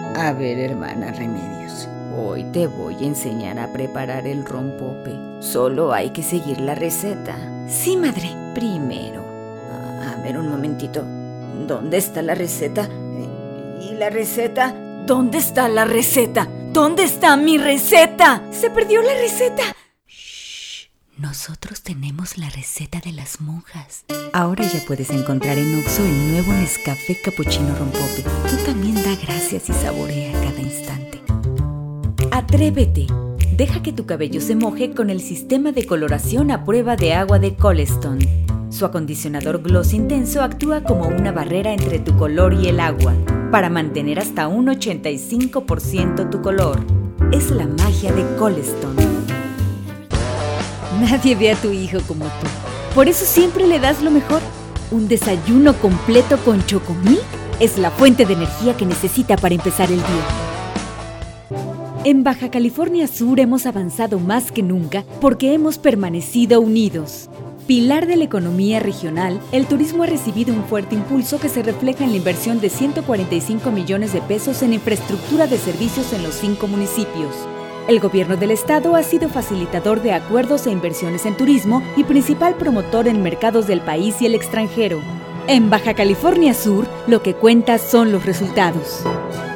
A ver, hermana Remedios, hoy te voy a enseñar a preparar el rompope. Solo hay que seguir la receta. Sí, madre. Primero, a ver un momentito. ¿Dónde está la receta? ¿Y la receta? ¿Dónde está la receta? ¿Dónde está mi receta? ¡Se perdió la receta! Shh. Nosotros tenemos la receta de las monjas. Ahora ya puedes encontrar en Oxxo el nuevo Nescafé Cappuccino Rompope. Tú también da gracias y saborea cada instante. ¡Atrévete! Deja que tu cabello se moje con el sistema de coloración a prueba de agua de Colestone. Su acondicionador gloss intenso actúa como una barrera entre tu color y el agua, para mantener hasta un 85% tu color. Es la magia de Colestone. Nadie ve a tu hijo como tú. Por eso siempre le das lo mejor. Un desayuno completo con Chocomilk es la fuente de energía que necesita para empezar el día. En Baja California Sur hemos avanzado más que nunca porque hemos permanecido unidos. Pilar de la economía regional, el turismo ha recibido un fuerte impulso que se refleja en la inversión de 145 millones de pesos en infraestructura de servicios en los 5 municipios. El gobierno del estado ha sido facilitador de acuerdos e inversiones en turismo y principal promotor en mercados del país y el extranjero. En Baja California Sur, lo que cuenta son los resultados.